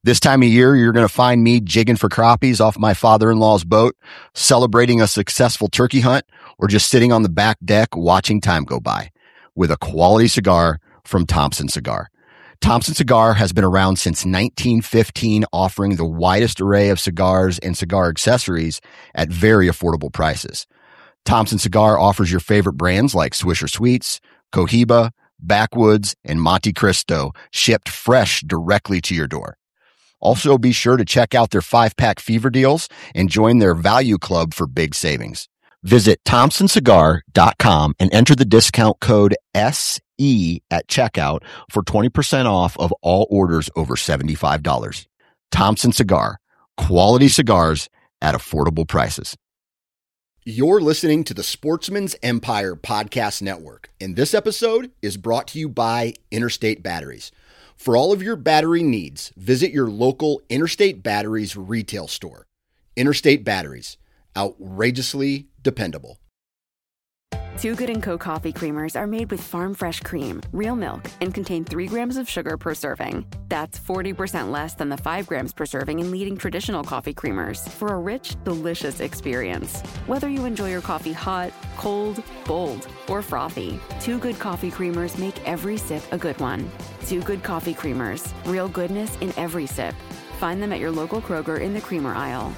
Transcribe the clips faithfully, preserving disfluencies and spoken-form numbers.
This time of year, you're going to find me jigging for crappies off my father-in-law's boat, celebrating a successful turkey hunt, or just sitting on the back deck watching time go by with a quality cigar from Thompson Cigar. Thompson Cigar has been around since nineteen fifteen, offering the widest array of cigars and cigar accessories at very affordable prices. Thompson Cigar offers your favorite brands like Swisher Sweets, Cohiba, Backwoods, and Monte Cristo, shipped fresh directly to your door. Also, be sure to check out their five-pack fever deals and join their value club for big savings. Visit thompson cigar dot com and enter the discount code S E at checkout for twenty percent off of all orders over seventy-five dollars. Thompson Cigar, quality cigars at affordable prices. You're listening to the Sportsman's Empire Podcast Network, and this episode is brought to you by Interstate Batteries. For all of your battery needs, visit your local Interstate Batteries retail store. Interstate Batteries, outrageously dependable. Two Good and Co. coffee creamers are made with farm fresh cream, real milk, and contain three grams of sugar per serving. That's forty percent less than the five grams per serving in leading traditional coffee creamers for a rich, delicious experience. Whether you enjoy your coffee hot, cold, bold, or frothy, Two Good coffee creamers make every sip a good one. Two Good coffee creamers, real goodness in every sip. Find them at your local Kroger in the creamer aisle.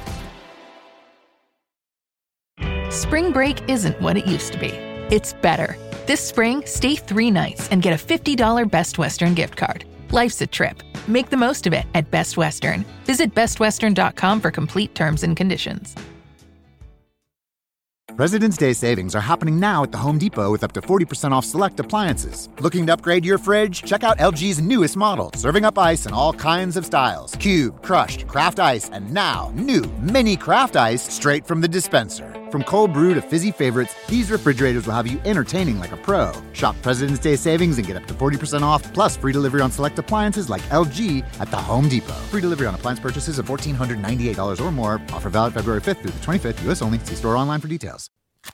Spring break isn't what it used to be. It's better. This spring, stay three nights and get a fifty dollars Best Western gift card. Life's a trip. Make the most of it at Best Western. Visit best western dot com for complete terms and conditions. President's Day savings are happening now at the Home Depot with up to forty percent off select appliances. Looking to upgrade your fridge? Check out L G's newest model, serving up ice in all kinds of styles. Cube, crushed, craft ice, and now new mini craft ice straight from the dispenser. From cold brew to fizzy favorites, these refrigerators will have you entertaining like a pro. Shop President's Day savings and get up to forty percent off, plus free delivery on select appliances like L G at the Home Depot. Free delivery on appliance purchases of one thousand four hundred ninety-eight dollars or more. Offer valid February fifth through the twenty-fifth, U S only. See store online for details.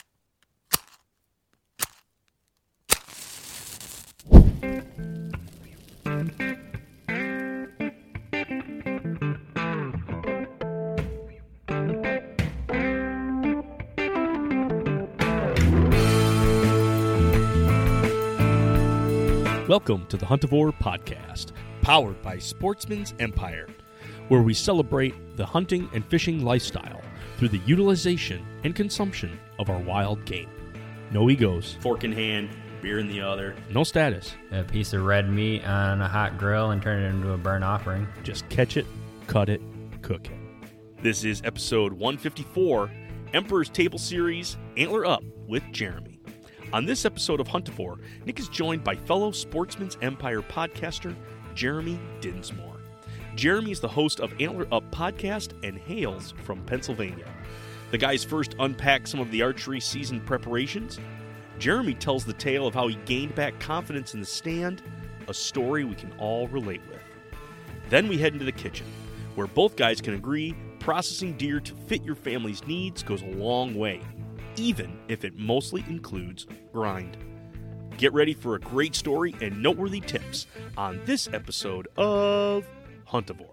Welcome to the Huntivore Podcast, powered by Sportsman's Empire, where we celebrate the hunting and fishing lifestyle through the utilization and consumption of our wild game. No egos. Fork in hand, beer in the other. No status. A piece of red meat on a hot grill and turn it into a burnt offering. Just catch it, cut it, cook it. This is episode one fifty-four, Emperor's Table Series, Antler Up with Jeremy. On this episode of Huntivore, Nick is joined by fellow Sportsman's Empire podcaster, Jeremy Dinsmore. Jeremy is the host of Antler Up podcast and hails from Pennsylvania. The guys first unpack some of the archery season preparations. Jeremy tells the tale of how he gained back confidence in the stand, a story we can all relate with. Then we head into the kitchen, where both guys can agree processing deer to fit your family's needs goes a long way, even if it mostly includes grind. Get ready for a great story and noteworthy tips on this episode of Huntivore.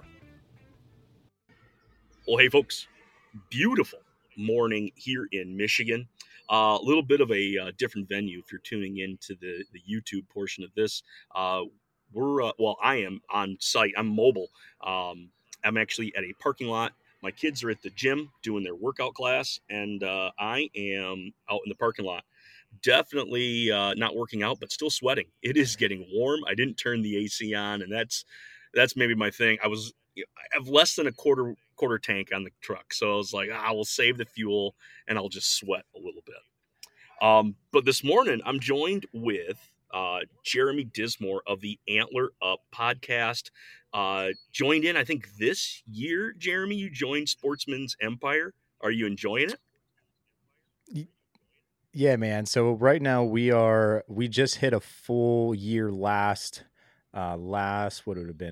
Well, hey folks, beautiful morning here in Michigan. A uh, little bit of a uh, different venue if you're tuning into the, the YouTube portion of this. Uh, we're, uh, well, I am on site. I'm mobile. Um, I'm actually at a parking lot. My kids are at the gym doing their workout class, and uh, I am out in the parking lot. Definitely uh, not working out, but still sweating. It is getting warm. I didn't turn the A C on, and that's that's maybe my thing. I was I have less than a quarter quarter tank on the truck, so I was like, ah, I will save the fuel, and I'll just sweat a little bit. Um, but this morning, I'm joined with uh, Jeremy Dinsmore of the Antler Up podcast. Uh, joined in, I think, this year, Jeremy, you joined Sportsman's Empire. Are you enjoying it? Yeah, man. So right now we are, we just hit a full year last, uh, last, what would it have been?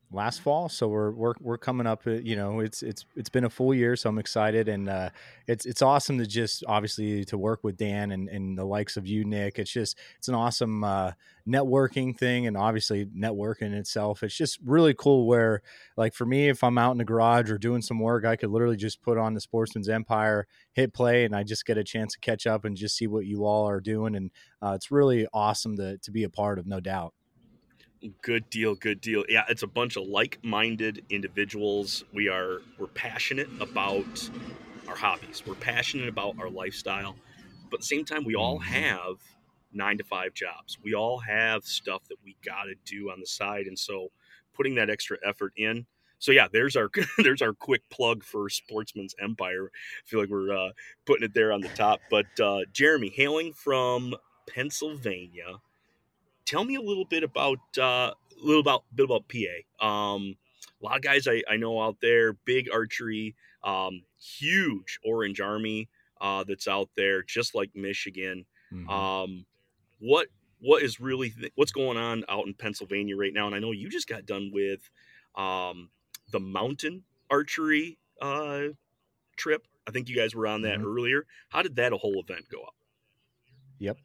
last fall. So we're we're we're coming up. uh, You know, it's it's it's been a full year, so I'm excited, and uh, it's it's awesome to just obviously to work with Dan and and the likes of you, Nick. It's just it's an awesome uh, networking thing, and obviously networking itself. It's just really cool. Where like for me, if I'm out in the garage or doing some work, I could literally just put on the Sportsman's Empire, hit play, and I just get a chance to catch up and just see what you all are doing, and uh, it's really awesome to to be a part of, no doubt. Good deal, good deal. Yeah, it's a bunch of like-minded individuals. We are we're passionate about our hobbies. We're passionate about our lifestyle. But at the same time, we all have nine to five jobs. We all have stuff that we got to do on the side. And so putting that extra effort in. So yeah, there's our there's our quick plug for Sportsman's Empire. I feel like we're uh, putting it there on the top. But uh, Jeremy, hailing from Pennsylvania, tell me a little bit about uh, a little about bit about P A. Um, a lot of guys I, I know out there, big archery, um, huge Orange Army uh, that's out there, just like Michigan. Mhm. Um, what what is really th- what's going on out in Pennsylvania right now? And I know you just got done with um, the mountain archery uh, trip. I think you guys were on that Mhm. earlier. How did that whole event go up? Yep.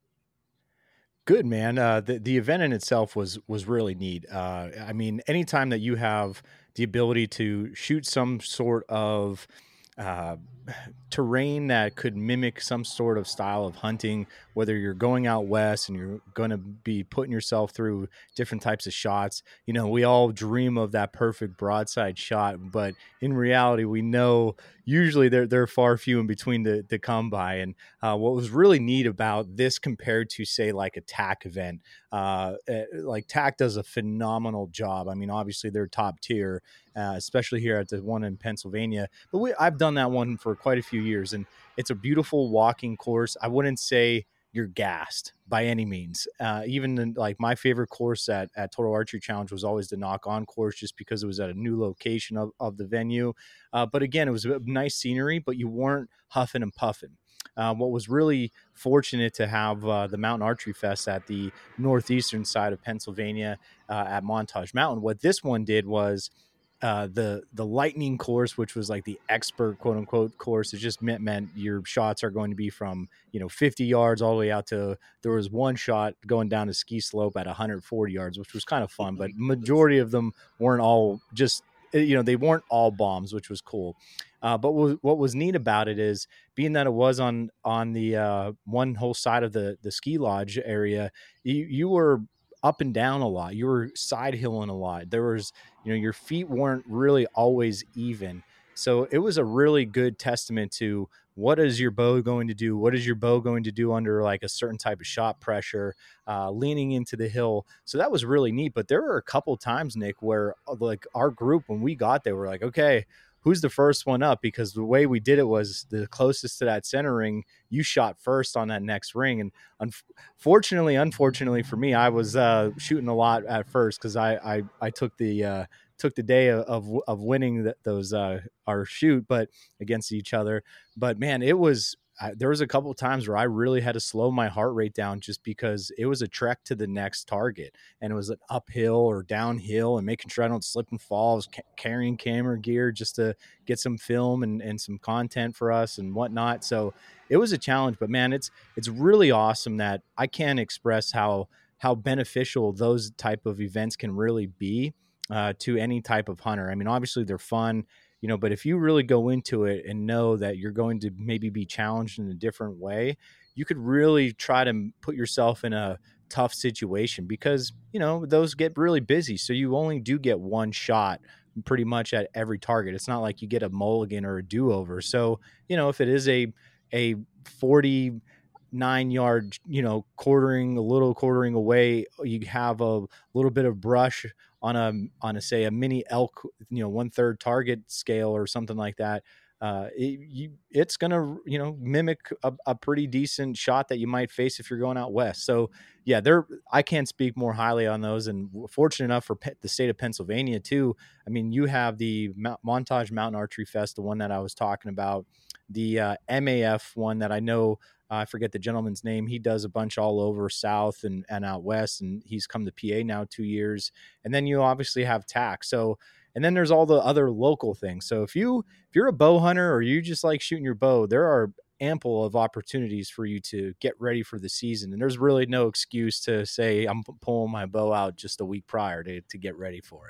Good, man. Uh, the the event in itself was was really neat. Uh, I mean, anytime that you have the ability to shoot some sort of uh, terrain that could mimic some sort of style of hunting, whether you're going out west and you're going to be putting yourself through different types of shots. You know, we all dream of that perfect broadside shot, but in reality, we know usually they're they're far few in between to, to come by. And uh, what was really neat about this compared to say like a T A C event, uh, eh, like T A C does a phenomenal job. I mean, obviously they're top tier, uh, especially here at the one in Pennsylvania. But we, I've done that one for quite a few years, and it's a beautiful walking course. I wouldn't say you're gassed by any means. Uh, even in, like my favorite course at, at Total Archery Challenge was always the Knock On course, just because it was at a new location of, of the venue. Uh, but again, it was a nice scenery, but you weren't huffing and puffing. Uh, what was really fortunate to have uh, the Mountain Archery Fest at the northeastern side of Pennsylvania uh, at Montage Mountain. What this one did was uh, the the lightning course, which was like the expert quote unquote course. It just meant meant your shots are going to be from you know fifty yards all the way out to, there was one shot going down a ski slope at one hundred forty yards, which was kind of fun. But majority of them weren't all just you know they weren't all bombs, which was cool. Uh, but what, what was neat about it is being that it was on on the uh, one whole side of the the ski lodge area, you you were up and down a lot. You were side hilling a lot. There was, you know, your feet weren't really always even. So it was a really good testament to what is your bow going to do? What is your bow going to do under like a certain type of shot pressure, uh, leaning into the hill. So that was really neat. But there were a couple times, Nick, where like our group, when we got there, we're like, okay, who's the first one up? Because the way we did it was the closest to that center ring, you shot first on that next ring. And unfortunately, unfortunately for me, I was uh, shooting a lot at first because I, I I took the uh, took the day of of winning the, those uh, our shoot, but against each other. But man, it was. I, there was a couple of times where I really had to slow my heart rate down just because it was a trek to the next target, and it was an uphill or downhill, and making sure I don't slip and fall. I was ca- carrying camera gear just to get some film and, and some content for us and whatnot. So it was a challenge, but man, it's, it's really awesome that I can't express how, how beneficial those type of events can really be uh, to any type of hunter. I mean, obviously they're fun, you know, but if you really go into it and know that you're going to maybe be challenged in a different way, you could really try to put yourself in a tough situation because, you know, those get really busy. So you only do get one shot pretty much at every target. It's not like you get a mulligan or a do-over. So, you know, if it is a, a forty-nine yard, you know, quartering, a little quartering away, you have a little bit of brush on a, on a, say a mini elk, you know, one third target scale or something like that. Uh, it, you, it's going to, you know, mimic a, a pretty decent shot that you might face if you're going out west. So yeah, there, I can't speak more highly on those, and fortunate enough for Pe- the state of Pennsylvania too. I mean, you have the Mount- Montage Mountain Archery Fest, the one that I was talking about. the uh, M A F one that I know, uh, I forget the gentleman's name. He does a bunch all over South and, and out West, and he's come to P A now two years. And then you obviously have T A C. So, and then there's all the other local things. So if you, if you're a bow hunter or you just like shooting your bow, there are ample of opportunities for you to get ready for the season. And there's really no excuse to say, I'm pulling my bow out just a week prior to, to get ready for it.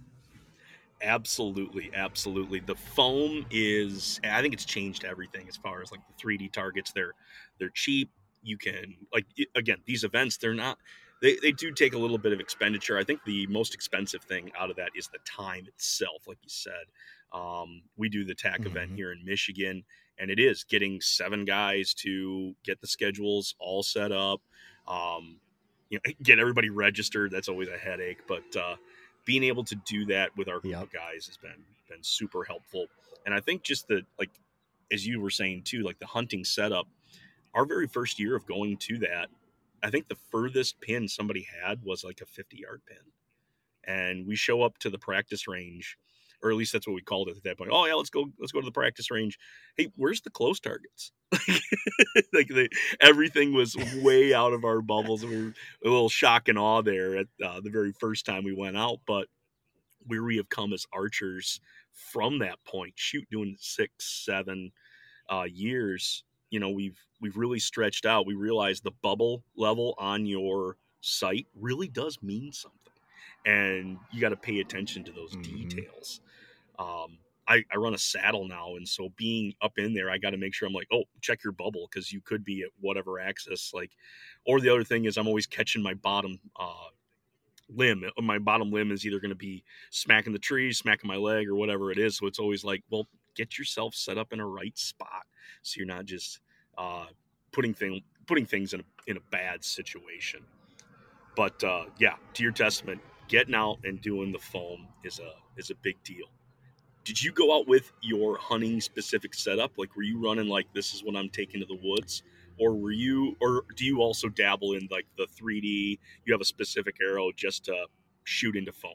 Absolutely, absolutely. The foam is, I think it's changed everything as far as like the three D targets. They're they're cheap. You can, like, again, these events, they're not, they, they do take a little bit of expenditure. I think the most expensive thing out of that is the time itself, like you said. Um, we do the T A C mm-hmm. event here in Michigan, and it is getting seven guys to get the schedules all set up, um, you know, get everybody registered. That's always a headache, but uh, being able to do that with our group yep. of guys has been been super helpful. And I think just the, like, as you were saying too, like the hunting setup, our very first year of going to that, I think the furthest pin somebody had was like a fifty yard pin. And we show up to the practice range, or at least that's what we called it at that point. Oh yeah, let's go, let's go to the practice range. Hey, where's the close targets? Like they, everything was way out of our bubbles. We were a little shock and awe there at uh, the very first time we went out, but where we have come as archers from that point, shoot, doing six, seven uh, years, you know, we've, we've really stretched out. We realize the bubble level on your sight really does mean something, and you got to pay attention to those mm-hmm. details. Um, I, I run a saddle now, and so being up in there, I got to make sure I'm like, oh, check your bubble, because you could be at whatever axis. Like, or the other thing is I'm always catching my bottom uh, limb. My bottom limb is either going to be smacking the tree, smacking my leg, or whatever it is. So it's always like, well, get yourself set up in a right spot so you're not just uh, putting thing putting things in a, in a bad situation. But uh, yeah, to your testament, getting out and doing the foam is a is a big deal. Did you go out with your hunting specific setup? Like, were you running like, this is what I'm taking to the woods? Or were you, or do you also dabble in like the three D, you have a specific arrow just to shoot into foam?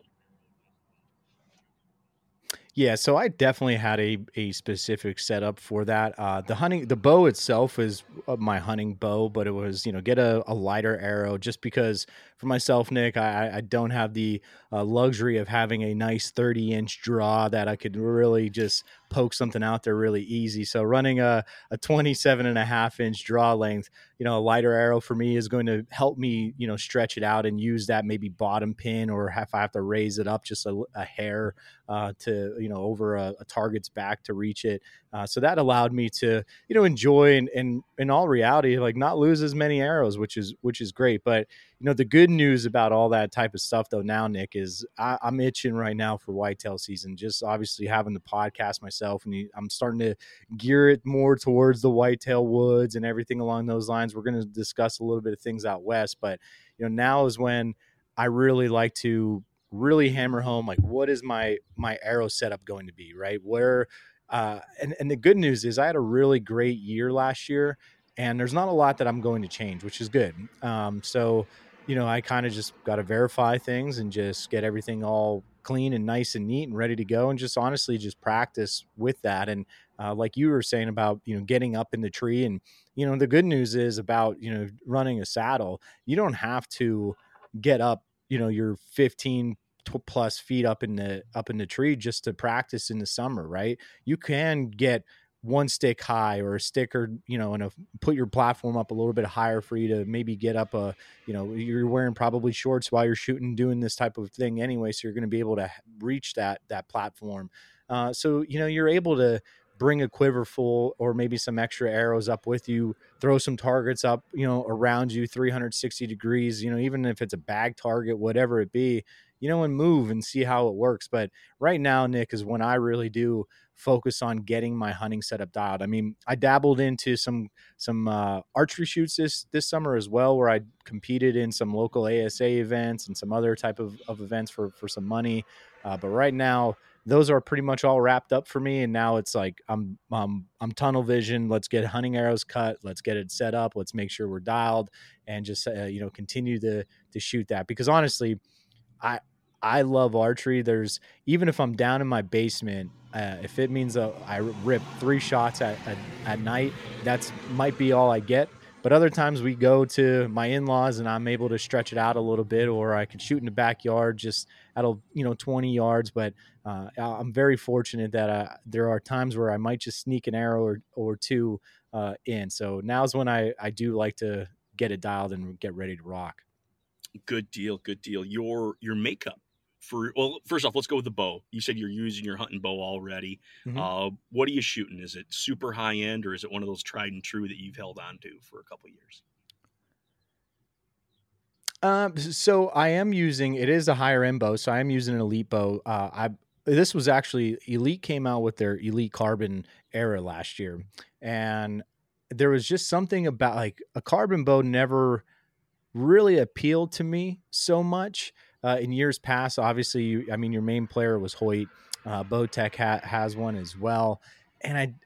Yeah, so I definitely had a, a specific setup for that. Uh, the hunting, the bow itself is my hunting bow, but it was, you know, get a, a lighter arrow, just because for myself, Nick, I, I don't have the uh, luxury of having a nice thirty inch draw that I could really just poke something out there really easy. So running a, a twenty-seven and a half inch draw length, you know, a lighter arrow for me is going to help me, you know, stretch it out and use that maybe bottom pin, or if I have to raise it up just a, a hair uh, to, you know, over a, a target's back to reach it. Uh, so that allowed me to, you know, enjoy and, and in all reality, like not lose as many arrows, which is, which is great. But, you know, the good news about all that type of stuff though now, Nick, is I, I'm itching right now for whitetail season, just obviously having the podcast myself, and I'm starting to gear it more towards the whitetail woods and everything along those lines. We're going to discuss a little bit of things out west, but, you know, now is when I really like to really hammer home, like, what is my, my arrow setup going to be, right? Where, uh, and, and the good news is I had a really great year last year, and there's not a lot that I'm going to change, which is good. Um, so, you know, I kind of just got to verify things and just get everything all clean and nice and neat and ready to go, and just honestly just practice with that. And uh, like you were saying about, you know, getting up in the tree, and, you know, the good news is about, you know, running a saddle, you don't have to get up, you know, you're fifteen plus feet up in the, up in the tree just to practice in the summer, right? You can get one stick high, or a stick, or, you know, and a, put your platform up a little bit higher for you to maybe get up a, you know, you're wearing probably shorts while you're shooting, doing this type of thing anyway. So you're going to be able to reach that, that platform. Uh, so, you know, you're able to bring a quiver full, or maybe some extra arrows up with you, throw some targets up, you know, around you three hundred sixty degrees, you know, even if it's a bag target, whatever it be, you know, and move and see how it works. But right now, Nick, is when I really do focus on getting my hunting setup dialed. I mean, I dabbled into some, some uh, archery shoots this, this summer as well, where I competed in some local A S A events and some other type of, of events for, for some money. Uh, but right now, those are pretty much all wrapped up for me. And now it's like, I'm, um, I'm tunnel vision. Let's get hunting arrows cut. Let's get it set up. Let's make sure we're dialed, and just, uh, you know, continue to, to shoot that. Because honestly, I, I love archery. There's, even if I'm down in my basement, uh, if it means uh, I rip three shots at, at, at night, that's might be all I get. But other times we go to my in-laws and I'm able to stretch it out a little bit, or I can shoot in the backyard just at a, you know, twenty yards. But uh, I'm very fortunate that uh, there are times where I might just sneak an arrow or, or two uh, in. So now's when I, I do like to get it dialed and get ready to rock. Good deal. Good deal. Your, your makeup for, well, first off, let's go with the bow. You said you're using your hunting bow already. Mm-hmm. Uh, what are you shooting? Is it super high end, or is it one of those tried and true that you've held on to for a couple of years? Um, so I am using, it is a higher end bow. So I am using an Elite bow. Uh, I, this was actually, Elite came out with their Elite Carbon era last year. And there was just something about, like, a carbon bow never really appealed to me so much. Uh, in years past, obviously, you, I mean, your main player was Hoyt. Uh, Bowtech ha- has one as well. And I,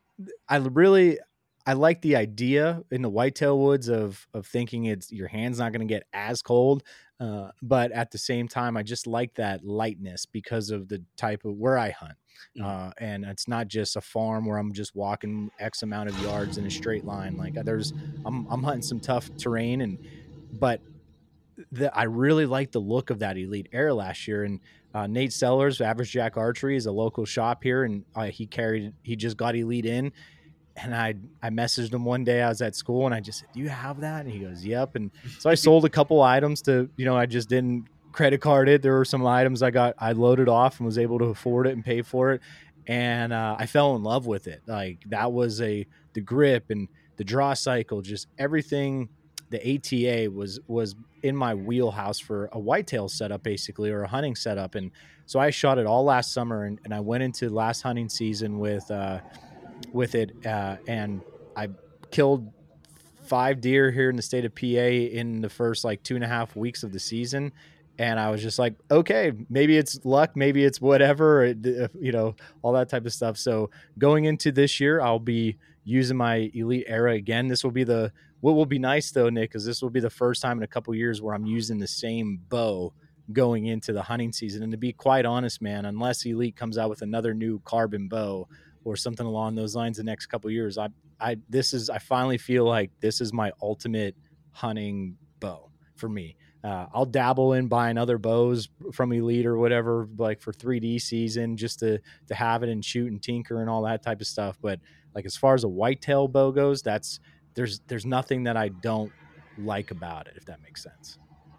I really, I like the idea in the whitetail woods of of thinking it's your hand's not going to get as cold, uh, but at the same time, I just like that lightness because of the type of where I hunt, uh, and it's not just a farm where I'm just walking X amount of yards in a straight line. Like there's, I'm I'm hunting some tough terrain, and but the, I really like the look of that Elite Air last year. And uh, Nate Sellers, Average Jack Archery, is a local shop here, and uh, he carried he just got Elite in. And I, I messaged him one day. I was at school and I just said, do you have that? And he goes, yep. And so I sold a couple items to, you know, I just didn't credit card it. There were some items I got, I loaded off and was able to afford it and pay for it. And uh, I fell in love with it. Like that was a, the grip and the draw cycle, just everything. The A T A was, was in my wheelhouse for a whitetail setup basically, or a hunting setup. And so I shot it all last summer, and, and I went into last hunting season with, uh, with it. Uh, and I killed five deer here in the state of P A in the first like two and a half weeks of the season. And I was just like, okay, maybe it's luck, maybe it's whatever, you know, all that type of stuff. So going into this year, I'll be using my Elite Era again. This will be the, what will be nice though, Nick, is this will be the first time in a couple of years where I'm using the same bow going into the hunting season. And to be quite honest, man, unless Elite comes out with another new carbon bow or something along those lines the next couple of years, I, I, this is, I finally feel like this is my ultimate hunting bow for me. Uh, I'll dabble in buying other bows from Elite or whatever, like for three D season, just to, to have it and shoot and tinker and all that type of stuff. But like, as far as a whitetail bow goes, that's, there's, there's nothing that I don't like about it, if that makes sense.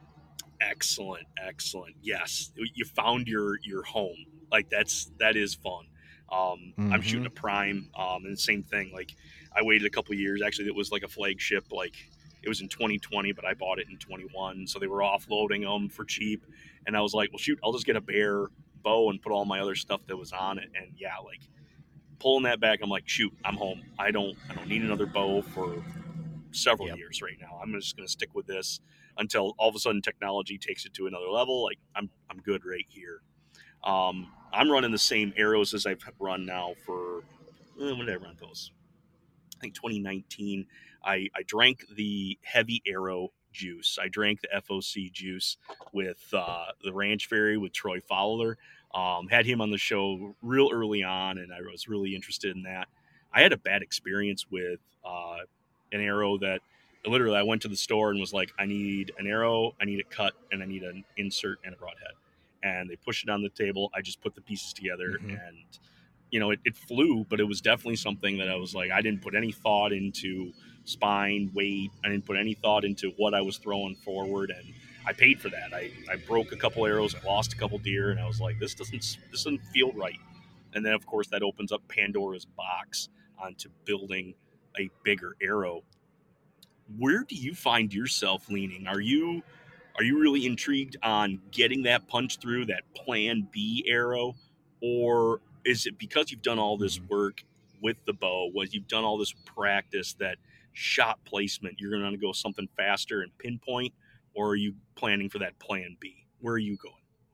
Excellent. Excellent. Yes. You found your, your home. Like that's, that is fun. Um, mm-hmm. I'm shooting a prime, um, and the same thing. Like I waited a couple of years. Actually, it was like a flagship. Like it was in twenty twenty, but I bought it in twenty-one. So they were offloading them for cheap. And I was like, well, shoot, I'll just get a bare bow and put all my other stuff that was on it. And yeah, like pulling that back, I'm like, shoot, I'm home. I don't, I don't need another bow for several yep. years right now. I'm just going to stick with this until all of a sudden technology takes it to another level. Like I'm, I'm good right here. Um, I'm running the same arrows as I've run now for, eh, when did I run those? I think twenty nineteen. I, I drank the heavy arrow juice. I drank the F O C juice with uh, the Ranch Fairy with Troy Fowler. Um, had him on the show real early on, and I was really interested in that. I had a bad experience with uh, an arrow that literally I went to the store and was like, I need an arrow, I need a cut, and I need an insert and a broadhead. And they pushed it on the table. I just put the pieces together mm-hmm. and, you know, it, it flew, but it was definitely something that I was like, I didn't put any thought into spine, weight. I didn't put any thought into what I was throwing forward. And I paid for that. I, I broke a couple arrows. I lost a couple deer, and I was like, this doesn't, this doesn't feel right. And then of course that opens up Pandora's box onto building a bigger arrow. Where do you find yourself leaning? Are you, Are you really intrigued on getting that punch through, that plan B arrow? Or is it because you've done all this work with the bow, was you've done all this practice, that shot placement, you're going to go something faster and pinpoint? Or are you planning for that plan B? Where are you going?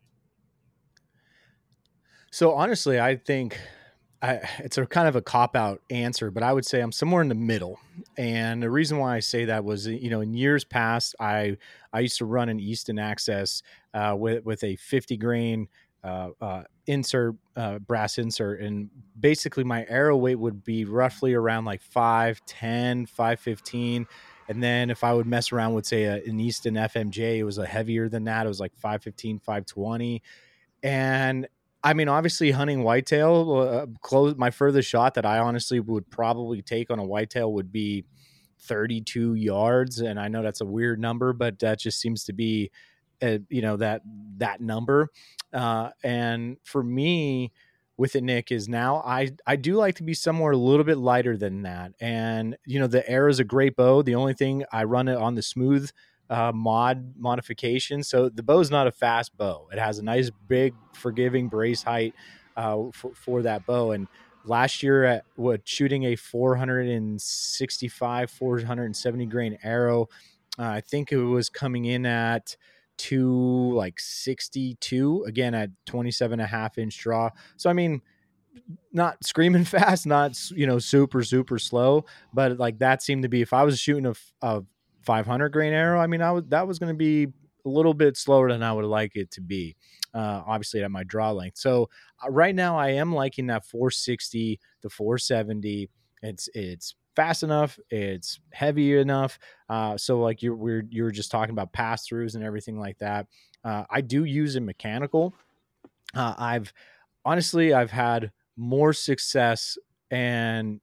So honestly, I think I, it's a kind of a cop-out answer, but I would say I'm somewhere in the middle. And the reason why I say that was, you know, in years past, I I used to run an Easton Access uh, with with a fifty grain uh, uh, insert, uh, brass insert, and basically my arrow weight would be roughly around like five ten, five fifteen. And then if I would mess around with, say, a, an Easton F M J, it was a heavier than that. It was like five fifteen, five twenty. And I mean, obviously hunting whitetail, uh, close my furthest shot that I honestly would probably take on a whitetail would be thirty-two yards. And I know that's a weird number, but that just seems to be, uh, you know, that, that number. Uh, and for me with it, Nick, is now I, I do like to be somewhere a little bit lighter than that. And, you know, the Arrow is a great bow. The only thing, I run it on the smooth Uh, mod modification. So the bow is not a fast bow. It has a nice big forgiving brace height uh, for, for that bow. And last year at what shooting a four sixty-five, four seventy grain arrow, uh, I think it was coming in at two like sixty-two, again at twenty-seven and a half inch draw. So, I mean, not screaming fast, not, you know, super, super slow, but like that seemed to be, if I was shooting a, a five hundred grain arrow, I mean, I was, that was going to be a little bit slower than I would like it to be, uh, obviously at my draw length. So uh, right now I am liking that four sixty to four seventy. It's, it's fast enough. It's heavy enough. Uh, so like you we're, you were just talking about pass throughs and everything like that. Uh, I do use a mechanical. Uh, I've honestly, I've had more success and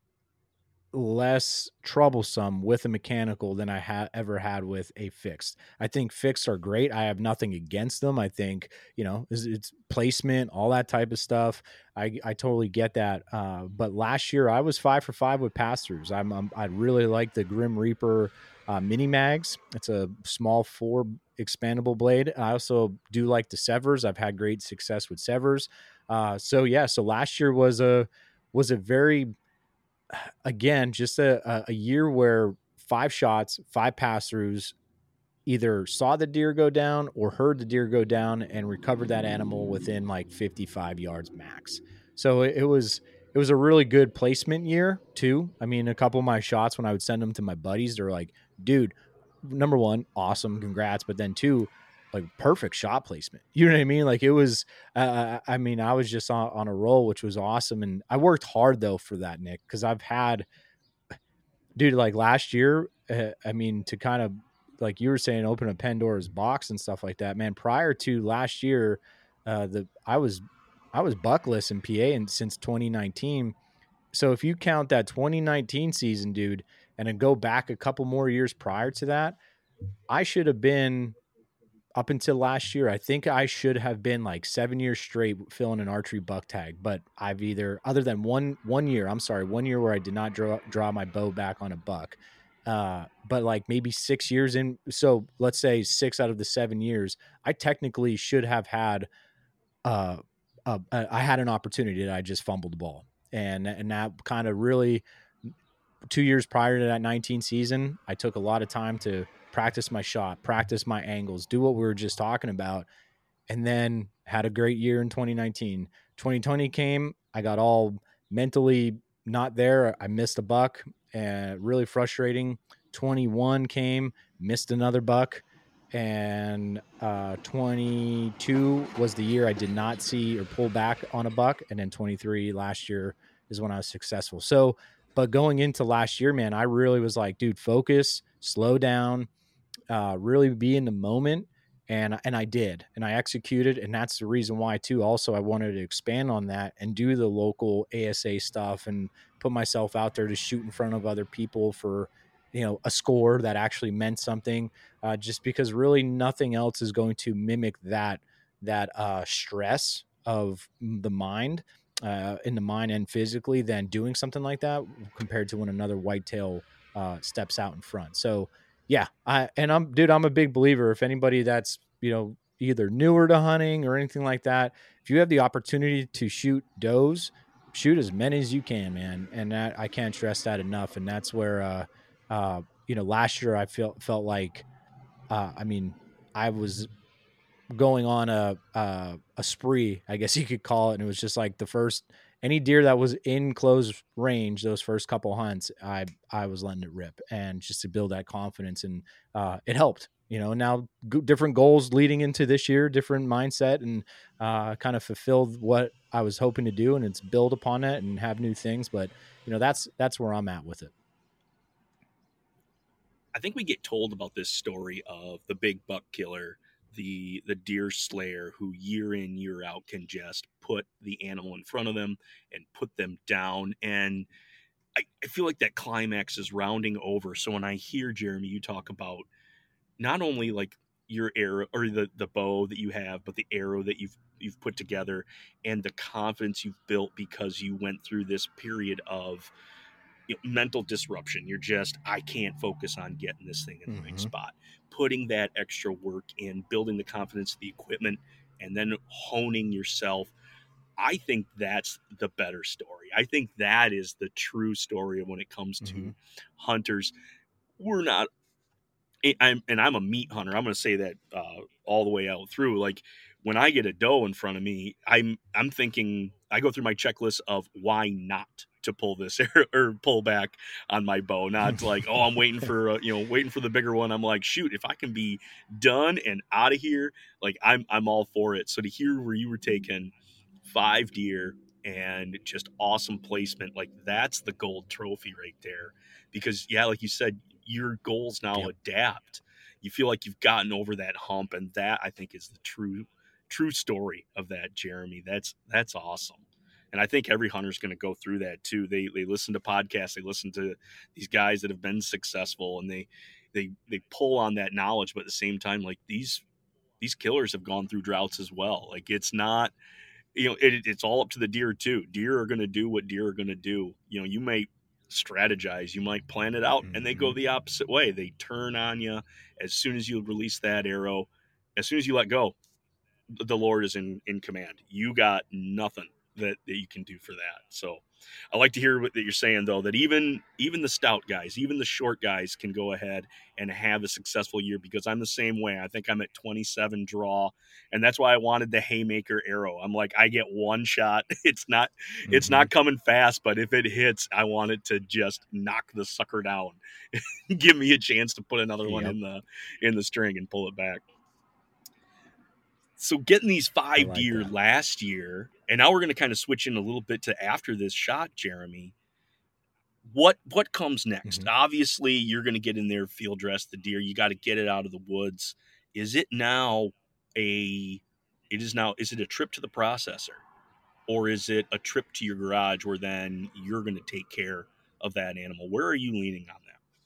less troublesome with a mechanical than I have ever had with a fixed. I think fixed are great. I have nothing against them. I think, you know, it's, it's placement, all that type of stuff. I, I totally get that. Uh, but last year I was five for five with pass throughs. I'm, I'm I really like the Grim Reaper uh, mini mags. It's a small four expandable blade. I also do like the Severs. I've had great success with Severs. Uh, so yeah, so last year was a, was a very, again, just a, a year where five shots, five pass throughs, either saw the deer go down or heard the deer go down and recovered that animal within like fifty-five yards max. So it, it was, it was a really good placement year too. I mean, a couple of my shots when I would send them to my buddies, they're like, dude, number one, awesome, congrats. But then two, like perfect shot placement. You know what I mean? Like it was, uh, I mean, I was just on, on a roll, which was awesome. And I worked hard though for that, Nick, cause I've had, dude, like last year, uh, I mean, to kind of, like you were saying, open a Pandora's box and stuff like that, man, prior to last year, uh, the, I was, I was buckless in P A and since twenty nineteen. So if you count that twenty nineteen season, dude, and then go back a couple more years prior to that, I should have been, up until last year, I think I should have been like seven years straight filling an archery buck tag, but I've either, other than one, one year, I'm sorry, one year where I did not draw, draw my bow back on a buck. Uh, but like maybe six years in. So let's say six out of the seven years, I technically should have had, uh, uh, I had an opportunity that I just fumbled the ball. And, and that kind of really, two years prior to that nineteen season, I took a lot of time to practice my shot, practice my angles, do what we were just talking about, and then had a great year in twenty nineteen. twenty twenty came, I got all mentally not there. I missed a buck, and really frustrating. twenty-one came, missed another buck, and uh, twenty-two was the year I did not see or pull back on a buck, and then twenty-three last year is when I was successful. So, but going into last year, man, I really was like, dude, focus, slow down, uh, really be in the moment. And, and I did, and I executed. And that's the reason why too, also, I wanted to expand on that and do the local A S A stuff and put myself out there to shoot in front of other people for, you know, a score that actually meant something, uh, just because really nothing else is going to mimic that, that, uh, stress of the mind, uh, in the mind and physically than doing something like that compared to when another whitetail, uh, steps out in front. So, yeah, I, and I'm, dude, I'm a big believer. If anybody that's, you know, either newer to hunting or anything like that, if you have the opportunity to shoot does, shoot as many as you can, man. And that, I can't stress that enough. And that's where, uh, uh, you know, last year I felt, felt like, uh, I mean, I was going on a, uh, a spree, I guess you could call it. And it was just like the first any deer that was in close range, those first couple hunts, I, I was letting it rip, and just to build that confidence, and uh, it helped, you know. Now g- different goals leading into this year, different mindset, and uh, kind of fulfilled what I was hoping to do, and it's build upon it and have new things. But, you know, that's, that's where I'm at with it. I think we get told about this story of the big buck killer, the the deer slayer, who year in year out can just put the animal in front of them and put them down. And I, I feel like that climax is rounding over. So when I hear, Jeremy, you talk about not only like your arrow or the the bow that you have, but the arrow that you've you've put together, and the confidence you've built because you went through this period of, you know, mental disruption. You're just, I can't focus on getting this thing in the Mm-hmm. right spot. Putting that extra work in, building the confidence of the equipment, and then honing yourself. I think that's the better story. I think that is the true story when it comes to Mm-hmm. hunters. We're not, I'm, and I'm a meat hunter. I'm going to say that uh, all the way out through. Like, when I get a doe in front of me, I'm I'm thinking, I go through my checklist of why not to pull this arrow or pull back on my bow. Not like, oh, I'm waiting for uh, you know waiting for the bigger one. I'm like, shoot, if I can be done and out of here, like I'm I'm all for it. So to hear where you were taking five deer and just awesome placement, like that's the gold trophy right there. Because yeah, like you said, your goals now Yep. adapt. You feel like you've gotten over that hump, and that, I think, is the true true story of that, Jeremy. That's that's awesome. And I think every hunter's going to go through that too. They they listen to podcasts, they listen to these guys that have been successful, and they they they pull on that knowledge. But at the same time, like these these killers have gone through droughts as well. Like, it's not, you know, it, it's all up to the deer too. Deer are going to do what deer are going to do. You know, you may strategize, you might plan it out, and they go the opposite way. They turn on you as soon as you release that arrow. As soon as you let go, the Lord is in, in command. You got nothing that, that you can do for that. So I like to hear what that you're saying, though, that even even the stout guys, even the short guys can go ahead and have a successful year, because I'm the same way. I think I'm at twenty-seven draw, and that's why I wanted the haymaker arrow. I'm like, I get one shot. It's not Mm-hmm. it's not coming fast, but if it hits, I want it to just knock the sucker down. Give me a chance to put another one Yep. in the in the string and pull it back. So getting these five like deer that. last year, and now we're going to kind of switch in a little bit to after this shot, Jeremy. What what comes next? Mhm. Obviously, you're going to get in there, field dress the deer. You got to get it out of the woods. Is it now a? It is now. Is it a trip to the processor, or is it a trip to your garage where then you're going to take care of that animal? Where are you leaning on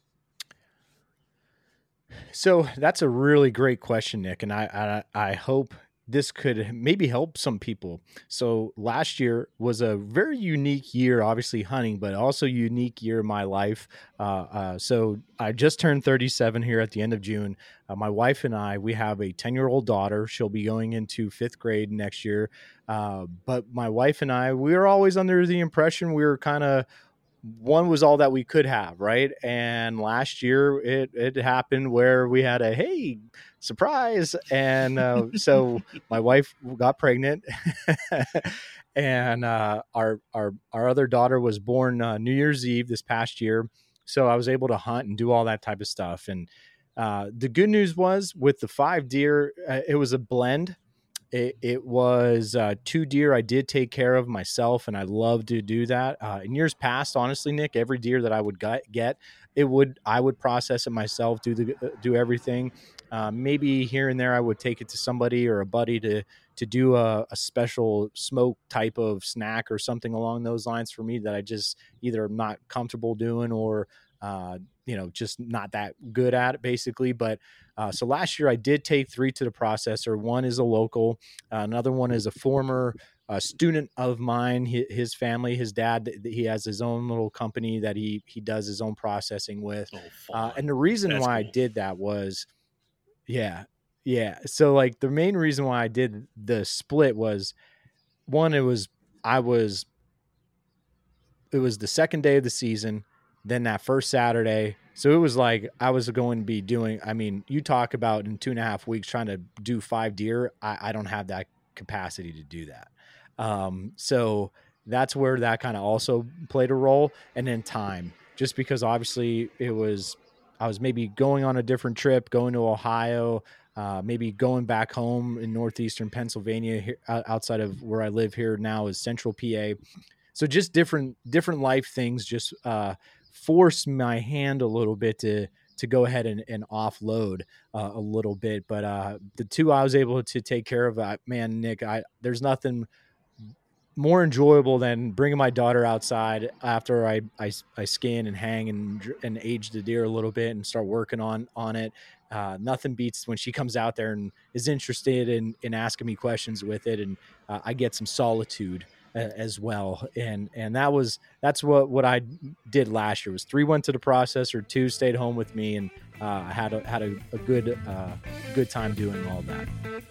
that? So that's a really great question, Nick, and I, I I hope this could maybe help some people. So last year was a very unique year, obviously hunting, but also unique year in my life. Uh, uh, so I just turned thirty-seven here at the end of June. Uh, my wife and I, we have a ten-year-old daughter. She'll be going into fifth grade next year. Uh, but my wife and I, we were always under the impression we were kind of, one was all that we could have, right? And last year it it happened where we had a hey surprise, and uh, so my wife got pregnant, and uh, our our our other daughter was born uh, New Year's Eve this past year. So I was able to hunt and do all that type of stuff. And uh, the good news was with the five deer, uh, it was a blend. It, it was uh, two deer I did take care of myself, and I love to do that. Uh, in years past, honestly, Nick, every deer that I would get, it would I would process it myself, do the do everything. Uh, maybe here and there, I would take it to somebody or a buddy to to do a, a special smoke type of snack or something along those lines for me that I just either am not comfortable doing or uh, you know, just not that good at it, basically. But uh, so last year I did take three to the processor. One is a local, uh, another one is a former uh, student of mine. His, his family, his dad, he has his own little company that he he does his own processing with. Oh, uh, and the reason That's why cool. I did that was, yeah, yeah. So like the main reason why I did the split was, one, it was I was it was the second day of the season. Then that first Saturday. So it was like I was going to be doing, I mean, you talk about in two and a half weeks trying to do five deer. I, I don't have that capacity to do that. Um, so that's where that kind of also played a role. And then time, just because obviously it was, I was maybe going on a different trip, going to Ohio, uh, maybe going back home in northeastern Pennsylvania, here, outside of where I live here now is central P A. So just different different life things just uh, force my hand a little bit to to go ahead and, and offload uh, a little bit. But uh, the two I was able to take care of, uh, man, Nick, I there's nothing more enjoyable than bringing my daughter outside after I, I, I skin and hang and, and age the deer a little bit and start working on, on it. Uh, nothing beats when she comes out there and is interested in, in asking me questions with it. And uh, I get some solitude uh, as well. And, and that was, that's what, what I did last year was three went to the processor, two stayed home with me. And uh, I had a, had a, a good, uh, good time doing all that.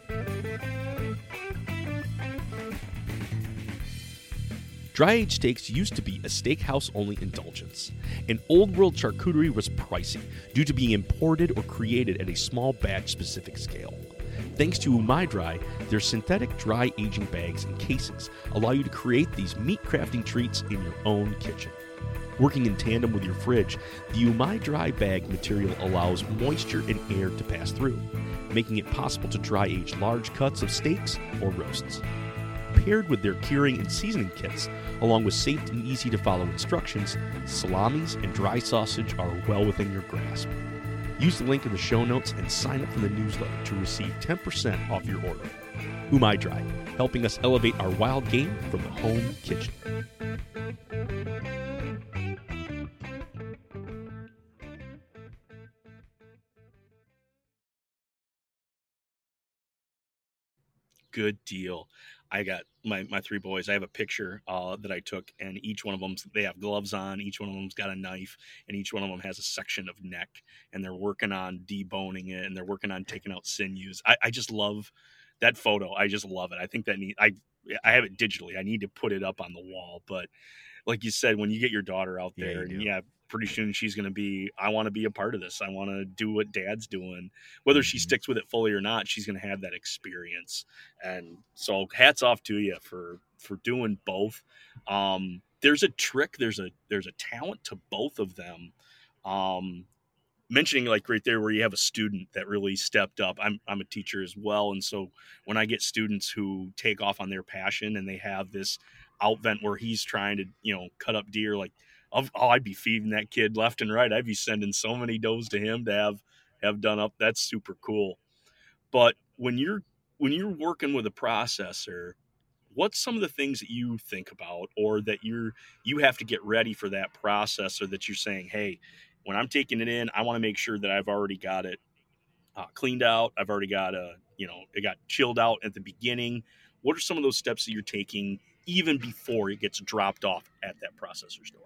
Dry-aged steaks used to be a steakhouse-only indulgence, and Old World charcuterie was pricey due to being imported or created at a small batch-specific scale. Thanks to UmiDry, their synthetic dry aging bags and casings allow you to create these meat-crafting treats in your own kitchen. Working in tandem with your fridge, the UmiDry bag material allows moisture and air to pass through, making it possible to dry-age large cuts of steaks or roasts. Paired with their curing and seasoning kits, along with safe and easy to follow instructions, salamis and dry sausage are well within your grasp. Use the link in the show notes and sign up for the newsletter to receive ten percent off your order. UmiDry, helping us elevate our wild game from the home kitchen. Good deal. I got my, my three boys. I have a picture uh, that I took, and each one of them, they have gloves on. Each one of them's got a knife, and each one of them has a section of neck, and they're working on deboning it, and they're working on taking out sinews. I, I just love that photo. I just love it. I think that need, I I have it digitally. I need to put it up on the wall. But like you said, when you get your daughter out there, yeah, and yeah, pretty soon she's going to be, I want to be a part of this. I want to do what dad's doing. Whether mm-hmm. she sticks with it fully or not, she's going to have that experience. And so hats off to you for, for doing both. Um, there's a trick. There's a, there's a talent to both of them. Um, mentioning like right there where you have a student that really stepped up. I'm, I'm a teacher as well. And so when I get students who take off on their passion and they have this outvent where he's trying to, you know, cut up deer, like, oh, I'd be feeding that kid left and right. I'd be sending so many does to him to have, have done up. That's super cool. But when you're, when you're working with a processor, what's some of the things that you think about, or that you're, you have to get ready for that processor that you're saying, hey, when I'm taking it in, I want to make sure that I've already got it uh, cleaned out. I've already got a, you know, it got chilled out at the beginning. What are some of those steps that you're taking even before it gets dropped off at that processor store?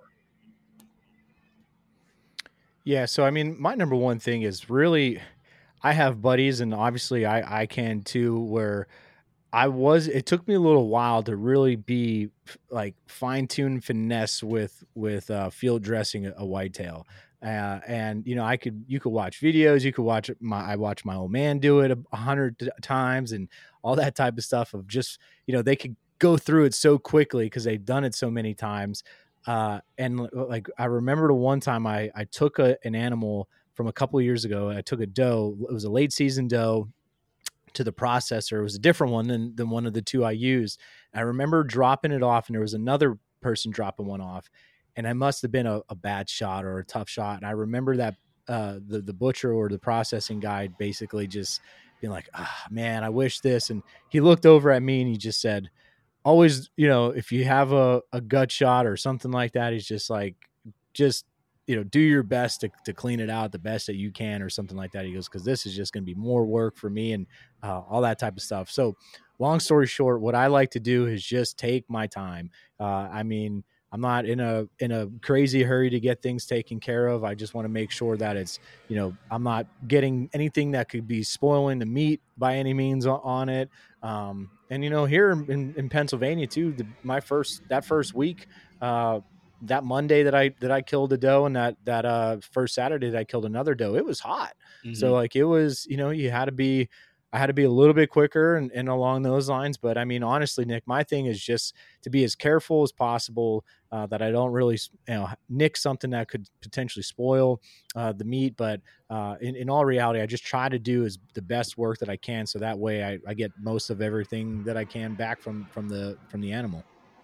Yeah. So, I mean, my number one thing is really, I have buddies, and obviously I, I can too, where I was, it took me a little while to really be like fine tune finesse with, with uh, field dressing a, a whitetail. Uh, and, you know, I could, you could watch videos, you could watch my, I watched my old man do it a, a hundred times and all that type of stuff of just, you know, they could go through it so quickly because they've done it so many times. Uh, and like, I remember the one time I, I took a, an animal from a couple of years ago. I took a doe. It was a late season doe to the processor. It was a different one than, than one of the two I used. I remember dropping it off, and there was another person dropping one off, and I must have been a, a bad shot or a tough shot. And I remember that uh, the, the butcher or the processing guy basically just being like, ah, oh, man, I wish this. And he looked over at me and he just said, always, you know, if you have a, a gut shot or something like that, he's just like, just, you know, do your best to, to clean it out the best that you can or something like that. He goes, because this is just going to be more work for me and uh, all that type of stuff. So long story short, what I like to do is just take my time. Uh, I mean, I'm not in a, in a crazy hurry to get things taken care of. I just want to make sure that it's, you know, I'm not getting anything that could be spoiling the meat by any means on it. Um, and, you know, here in, in Pennsylvania too, the, my first, that first week, uh, that Monday that I, that I killed a doe, and that, that, uh, first Saturday that I killed another doe, it was hot. Mm-hmm. So like, it was, you know, you had to be, I had to be a little bit quicker and, and along those lines. But I mean, honestly, Nick, my thing is just to be as careful as possible, uh, that I don't really, you know, nick something that could potentially spoil uh, the meat. But uh, in, in all reality, I just try to do is the best work that I can. So that way I, I get most of everything that I can back from, from the, from the animal.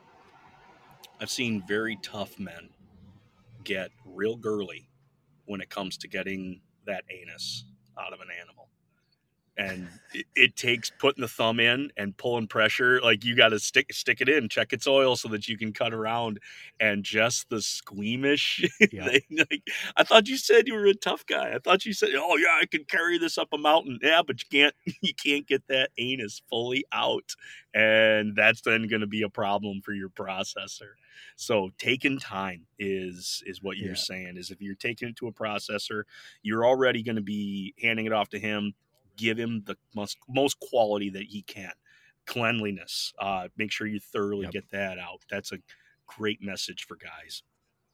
I've seen very tough men get real girly when it comes to getting that anus out of an animal. And it, it takes putting the thumb in and pulling pressure. Like you got to stick stick it in, check its oil so that you can cut around. And just the squeamish Yep. thing. Like, I thought you said you were a tough guy. I thought you said, "Oh yeah, I can carry this up a mountain." Yeah, but you can't. You can't get that anus fully out, and that's then going to be a problem for your processor. So taking time is is what you're Yeah. saying. Is if you're taking it to a processor, you're already going to be handing it off to him. Give him the most, most quality that he can. Cleanliness. Uh, make sure you thoroughly Yep. get that out. That's a great message for guys.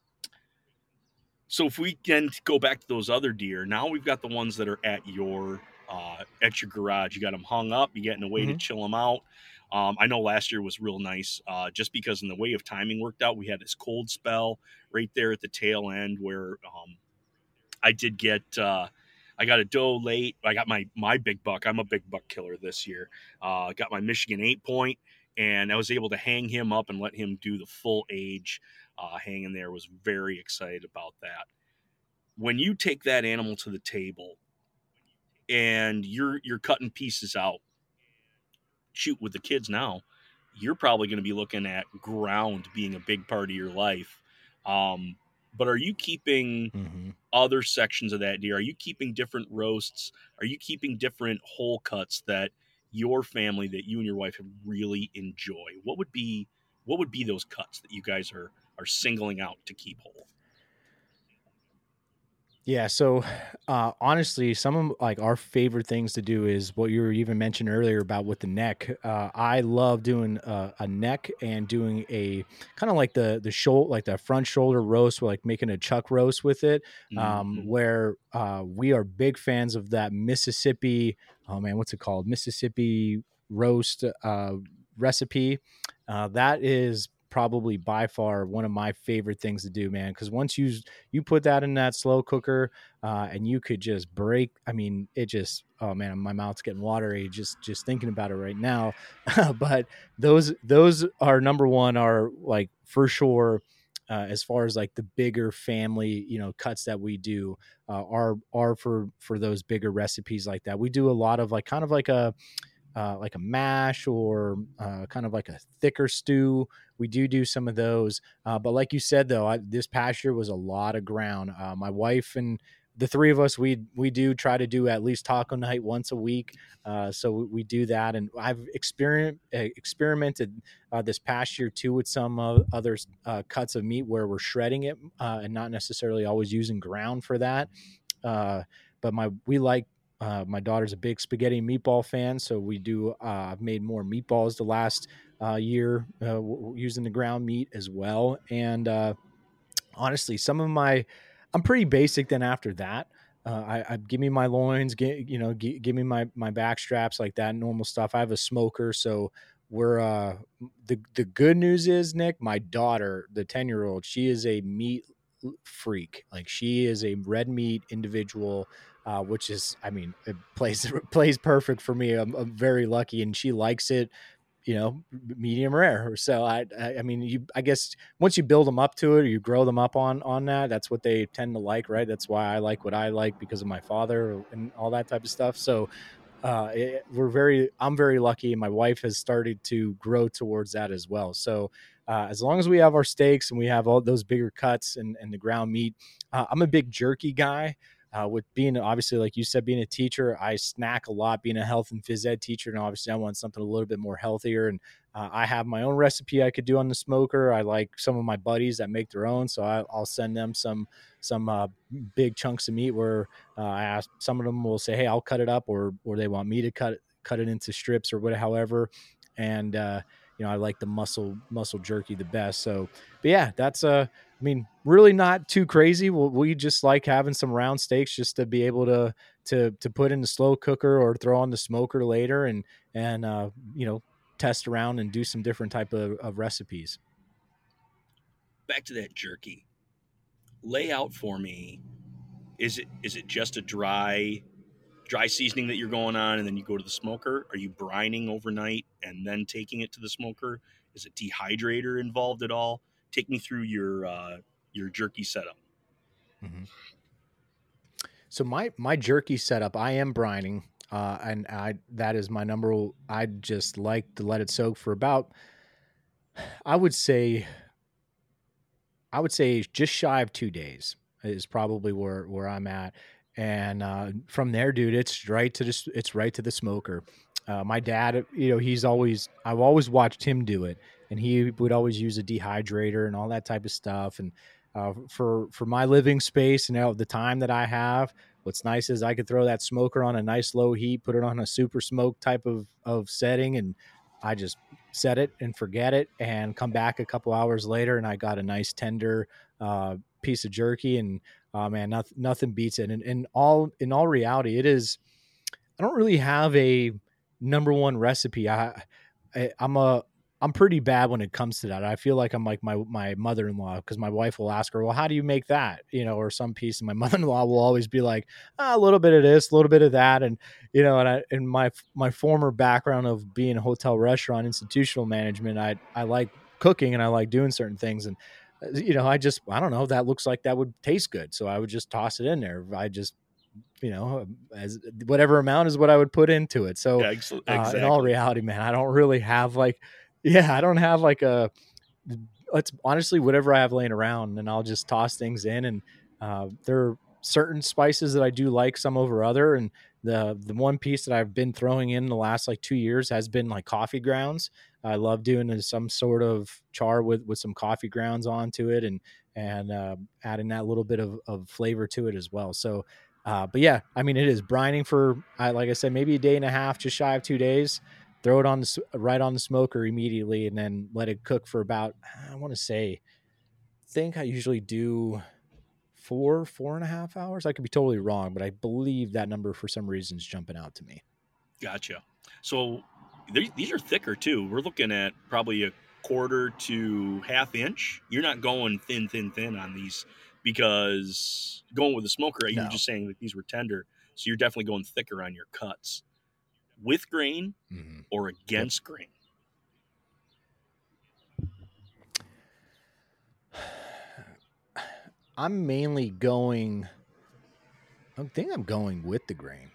So if we can go back to those other deer, now we've got the ones that are at your uh, at your garage. You got them hung up. You getting a way Mhm. to chill them out. Um, I know last year was real nice, uh, just because in the way of timing worked out. We had this cold spell right there at the tail end where um, I did get. Uh, I got a doe late. I got my my big buck. I'm a big buck killer this year. Uh, got my Michigan eight point, and I was able to hang him up and let him do the full age uh, hanging there. Was very excited about that. When you take that animal to the table and you're you're cutting pieces out, shoot, with the kids now, you're probably going to be looking at ground being a big part of your life. Um, but are you keeping Mhm. other sections of that deer? Are you keeping different roasts? Are you keeping different whole cuts that your family, that you and your wife have really enjoy? What would be what would be those cuts that you guys are are singling out to keep whole? Yeah. So, uh, honestly, some of like our favorite things to do is what you were even mentioned earlier about with the neck. Uh, I love doing uh, a neck and doing a kind of like the the shoulder, like the front shoulder roast, like making a chuck roast with it. Um, Mhm. where uh, we are big fans of that Mississippi. Oh man, what's it called? Mississippi roast uh, recipe. Uh, that is probably by far one of my favorite things to do, man. Because once you you put that in that slow cooker, uh, and you could just break. I mean, it just, oh man, my mouth's getting watery just just thinking about it right now. But those those are number one, are like for sure. Uh, as far as like the bigger family, you know, cuts that we do, uh, are are for for those bigger recipes like that. We do a lot of like kind of like a uh, like a mash or uh, kind of like a thicker stew. We do do some of those. Uh, but like you said, though, I, this past year was a lot of ground. Uh, my wife and the three of us, we we do try to do at least taco night once a week. Uh, so we, we do that. And I've experiment, uh, experimented uh, this past year too with some uh, other uh, cuts of meat where we're shredding it uh, and not necessarily always using ground for that. Uh, but my we like uh, my daughter's a big spaghetti and meatball fan, so we do. Uh, I've made more meatballs the last uh, year uh, w- using the ground meat as well. And uh, honestly, some of my, I'm pretty basic. Then after that, uh, I, I give me my loins, get you know, g- give me my my back straps, like that normal stuff. I have a smoker, so we're uh, the the good news is, Nick, my daughter, the ten year old, she is a meat freak. Like she is a red meat individual, uh, which is, I mean, it plays plays perfect for me. I'm, I'm very lucky, and she likes it, you know, medium rare. So I, I, I mean, you, I guess once you build them up to it, or you grow them up on on that, that's what they tend to like, right? That's why I like what I like, because of my father and all that type of stuff. So uh, it, we're very, I'm very lucky. My wife has started to grow towards that as well. So uh, as long as we have our steaks and we have all those bigger cuts and, and the ground meat, uh, I'm a big jerky guy. Uh, with being, obviously, like you said, being a teacher, I snack a lot, being a health and phys ed teacher. And obviously I want something a little bit more healthier. And uh, I have my own recipe I could do on the smoker. I like some of my buddies that make their own. So I, I'll send them some, some uh, big chunks of meat where uh, I ask, some of them will say, hey, I'll cut it up, or, or they want me to cut it, cut it into strips or whatever. However. And, uh, you know, I like the muscle muscle jerky the best. So, but yeah, that's uh, I mean, really not too crazy. We, we just like having some round steaks just to be able to to to put in the slow cooker or throw on the smoker later, and and uh, you know, test around and do some different type of, of recipes. Back to that jerky. Lay out for me. Is it is it just a dry dry seasoning that you're going on and then you go to the smoker? Are you brining overnight and then taking it to the smoker? Is a dehydrator involved at all? Take me through your uh, your jerky setup. Mm-hmm. So my my jerky setup, I am brining, uh, and I that is my number. I just like to let it soak for about, I would say, I would say just shy of two days is probably where where I'm at. And uh, from there, dude, it's right to this. It's right to the smoker. Uh, my dad, you know, he's always, I've always watched him do it, and he would always use a dehydrator and all that type of stuff. And uh, for for my living space and you know, the time that I have, what's nice is I could throw that smoker on a nice low heat, put it on a super smoke type of of setting, and I just set it and forget it, and come back a couple hours later, and I got a nice tender uh, piece of jerky. And oh man, nothing, nothing beats it. And in all, in all reality, it is, I don't really have a number one recipe. I, I I'm a, I'm pretty bad when it comes to that. I feel like I'm like my, my mother-in-law, because my wife will ask her, well, how do you make that? You know, or some piece, and my mother-in-law will always be like, ah, a little bit of this, a little bit of that. And, you know, and I, in my, my former background of being a hotel restaurant, institutional management, I, I like cooking and I like doing certain things. And, you know, I just, I don't know, that looks like that would taste good. So I would just toss it in there. I just, you know, as whatever amount is what I would put into it. So yeah, ex- exactly. uh, in all reality, man, I don't really have like, yeah, I don't have like a, it's honestly whatever I have laying around, and I'll just toss things in. And uh, there are certain spices that I do like some over other. And the, the one piece that I've been throwing in the last like two years has been like coffee grounds. I love doing some sort of char with, with some coffee grounds onto it, and, and uh, adding that little bit of, of flavor to it as well. So, uh, but yeah, I mean, it is brining for, I, like I said, maybe a day and a half, just shy of two days, throw it on the, right on the smoker immediately, and then let it cook for about, I want to say, I think I usually do four, four and a half hours. I could be totally wrong, but I believe that number for some reason is jumping out to me. Gotcha. So these are thicker too. We're looking at probably a quarter to half inch. You're not going thin, thin, thin on these, because going with the smoker, you No. were just saying that these were tender. So you're definitely going thicker on your cuts. With grain mm-hmm. or against yep. grain? I'm mainly going, I think I'm going with the grain.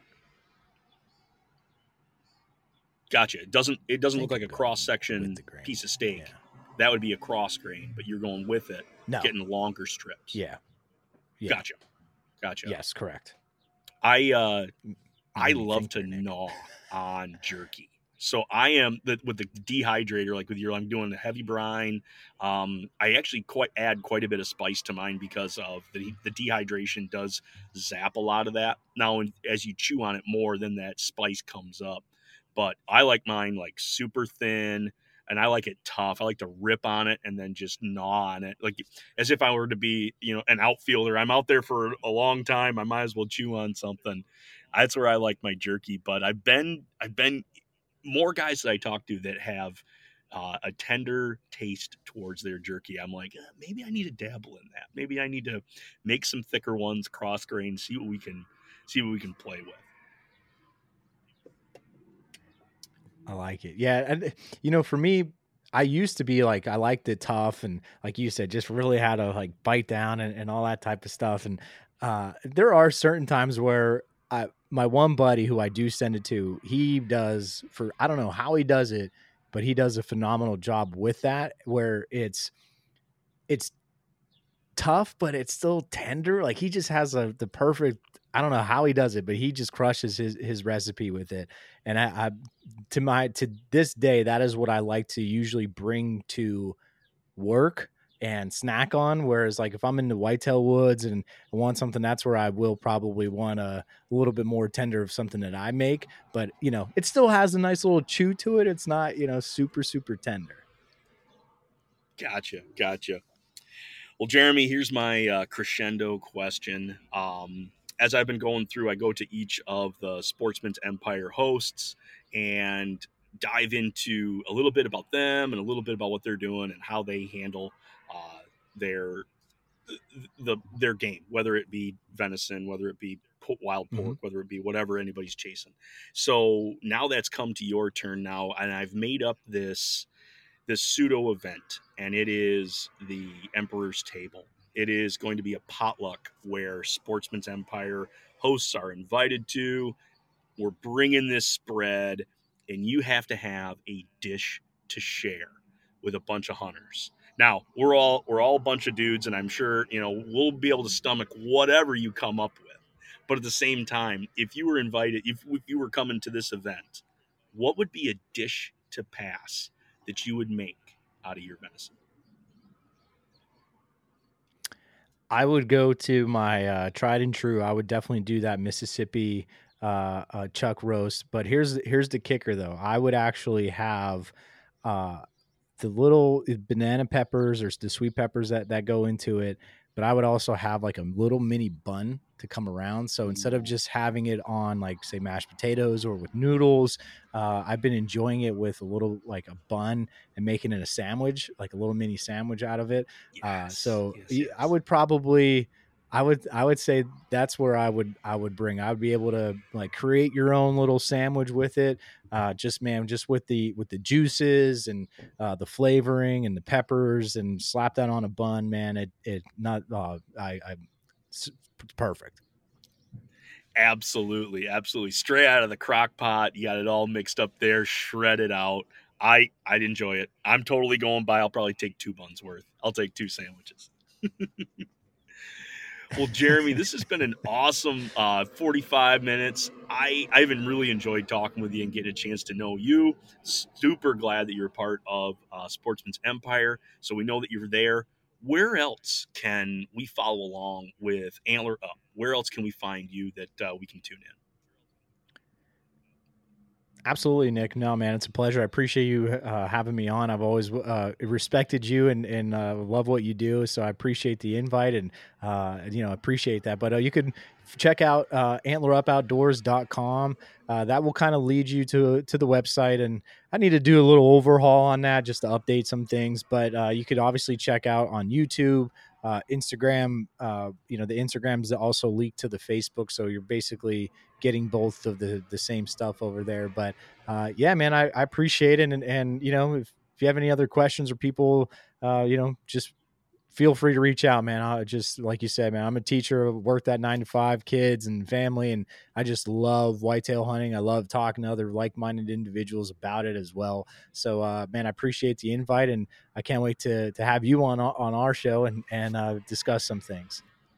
Gotcha. It doesn't it doesn't look like a cross section piece of steak. Yeah. That would be a cross grain, but you're going with it, no. getting longer strips. Yeah. yeah. Gotcha. Gotcha. Yes, correct. I uh I love to gnaw on jerky. So I am the, with the dehydrator, like with your, I'm doing the heavy brine. Um, I actually quite add quite a bit of spice to mine because of the the dehydration does zap a lot of that. Now, as you chew on it more, then that spice comes up. But I like mine like super thin, and I like it tough. I like to rip on it and then just gnaw on it, like as if I were to be, you know, an outfielder. I'm out there for a long time. I might as well chew on something. That's where I like my jerky. But I've been, I've been more guys that I talk to that have uh, a tender taste towards their jerky. I'm like, eh, maybe I need to dabble in that. Maybe I need to make some thicker ones, cross grain, see what we can, see what we can play with. I like it. Yeah. And, you know, for me, I used to be like, I liked it tough. And like you said, just really had to like bite down and, and all that type of stuff. And uh, there are certain times where I, my one buddy who I do send it to, he does for, I don't know how he does it, but he does a phenomenal job with that, where it's, it's tough, but it's still tender. Like he just has a, the perfect, I don't know how he does it, but he just crushes his, his recipe with it. And I, I, to my, to this day, that is what I like to usually bring to work and snack on. Whereas like if I'm in the whitetail woods and I want something, that's where I will probably want a, a little bit more tender of something that I make. But, you know, it still has a nice little chew to it. It's not, you know, super, super tender. Gotcha. Gotcha. Well, Jeremy, here's my uh, crescendo question. Um, as I've been going through, I go to each of the Sportsman's Empire hosts and dive into a little bit about them and a little bit about what they're doing and how they handle uh, their the their game, whether it be venison, whether it be wild pork, mm-hmm. whether it be whatever anybody's chasing. So now that's come to your turn now, and I've made up this this pseudo event, and it is the Emperor's Table. It is going to be a potluck where Sportsman's Empire hosts are invited to. We're bringing this spread, and you have to have a dish to share with a bunch of hunters. Now, we're all we're all a bunch of dudes, and I'm sure, you know, we'll be able to stomach whatever you come up with. But at the same time, if you were invited, if, if you were coming to this event, what would be a dish to pass that you would make out of your venison? I would go to my uh, tried and true. I would definitely do that Mississippi uh, uh, chuck roast. But here's here's the kicker, though. I would actually have uh, the little banana peppers or the sweet peppers that, that go into it. But I would also have like a little mini bun to come around. So instead of just having it on like say mashed potatoes or with noodles, uh, I've been enjoying it with a little like a bun and making it a sandwich, like a little mini sandwich out of it. Yes, uh, so yes, yes. I would probably, I would, I would say that's where I would, I would bring, I would be able to like create your own little sandwich with it. Uh, just, man, just with the, with the juices and uh, the flavoring and the peppers and slap that on a bun, man. It, it not, uh, I, I, it's perfect. Absolutely. Absolutely. Straight out of the crock pot. You got it all mixed up there, shredded out. I, I'd enjoy it. I'm totally going by. I'll probably take two buns worth. I'll take two sandwiches. Well, Jeremy, this has been an awesome uh, forty-five minutes. I, I even really enjoyed talking with you and getting a chance to know you. Super glad that you're a part of uh, Sportsman's Empire. So we know that you're there. Where else can we follow along with Antler Up? Where else can we find you that uh, we can tune in? Absolutely, Nick. No, man, it's a pleasure. I appreciate you uh, having me on. I've always uh, respected you and, and uh, love what you do. So I appreciate the invite and, uh, you know, appreciate that. But uh, you can check out uh, antler up outdoors dot com. Uh, that will kind of lead you to, to the website. And I need to do a little overhaul on that just to update some things. But uh, you could obviously check out on YouTube. Uh, Instagram, uh, you know, the Instagrams also leak to the Facebook. So you're basically getting both of the, the same stuff over there. But uh, yeah, man, I, I appreciate it. And, and, you know, if, if you have any other questions or people, uh, you know, just feel free to reach out, man. I just, like you said, man, I'm a teacher, worked that nine to five kids and family. And I just love whitetail hunting. I love talking to other like-minded individuals about it as well. So, uh, man, I appreciate the invite and I can't wait to, to have you on, on our show and, and, uh, discuss some things.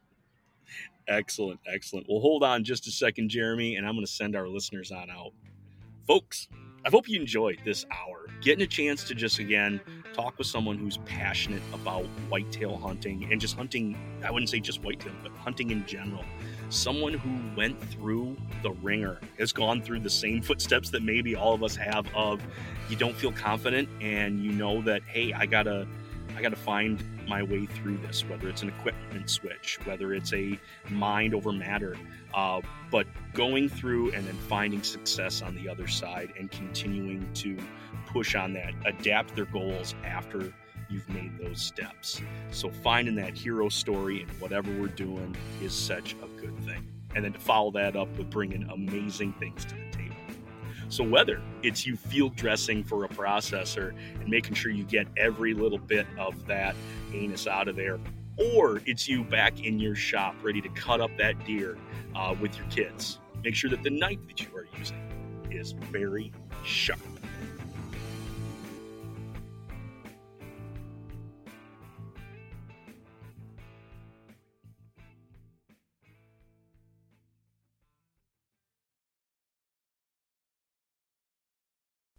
Excellent. Excellent. Well, hold on just a second, Jeremy, and I'm going to send our listeners on out. Folks, I hope you enjoyed this hour, getting a chance to just, again, talk with someone who's passionate about whitetail hunting and just hunting. I wouldn't say just whitetail, but hunting in general. Someone who went through the ringer, has gone through the same footsteps that maybe all of us have of you don't feel confident and you know that, hey, I gotta, I gotta find my way through this, whether it's an equipment switch, whether it's a mind over matter, uh, but going through and then finding success on the other side and continuing to push on that, adapt their goals after you've made those steps. So finding that hero story in whatever we're doing is such a good thing. And then to follow that up with bringing amazing things to the table. So whether it's you field dressing for a processor and making sure you get every little bit of that anus out of there, or it's you back in your shop ready to cut up that deer uh, with your kids, make sure that the knife that you are using is very sharp.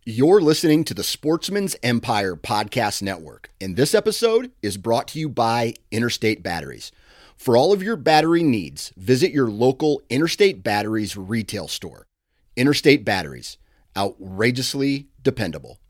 You're listening to the Sportsman's Empire Podcast Network, and this episode is brought to you by Interstate Batteries. For all of your battery needs, visit your local Interstate Batteries retail store. Interstate Batteries, outrageously dependable.